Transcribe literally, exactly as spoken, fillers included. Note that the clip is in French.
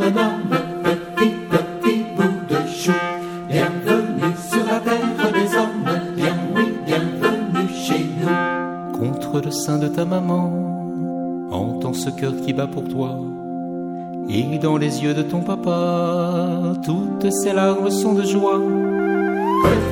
bonhomme, petit, petit bout de chou. Bienvenue sur la terre des hommes, bien oui, bienvenue chez nous. Contre le sein de ta maman, entends ce cœur qui bat pour toi. Et dans les yeux de ton papa, toutes ces larmes sont de joie.